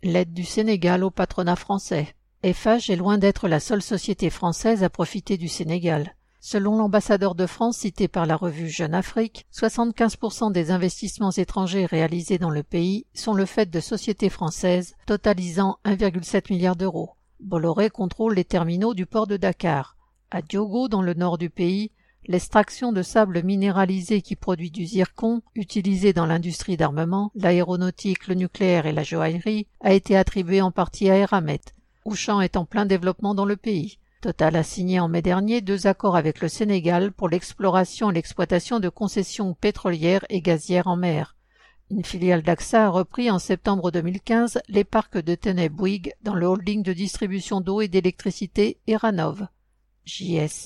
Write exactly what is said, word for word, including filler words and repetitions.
L'aide du Sénégal au patronat français. Eiffage est loin d'être la seule société française à profiter du Sénégal. Selon l'ambassadeur de France cité par la revue Jeune Afrique, soixante-quinze pour cent des investissements étrangers réalisés dans le pays sont le fait de sociétés françaises, totalisant un virgule sept milliard d'euros. Bolloré contrôle les terminaux du port de Dakar. À Diogo, dans le nord du pays, l'extraction de sable minéralisé qui produit du zircon, utilisé dans l'industrie d'armement, l'aéronautique, le nucléaire et la joaillerie, a été attribuée en partie à Eramet. Auchan est en plein développement dans le pays. Total a signé en mai dernier deux accords avec le Sénégal pour l'exploration et l'exploitation de concessions pétrolières et gazières en mer. Une filiale d'Axa a repris en septembre deux mille quinze les parcs de Tenay Bouygues dans le holding de distribution d'eau et d'électricité Eranov. J S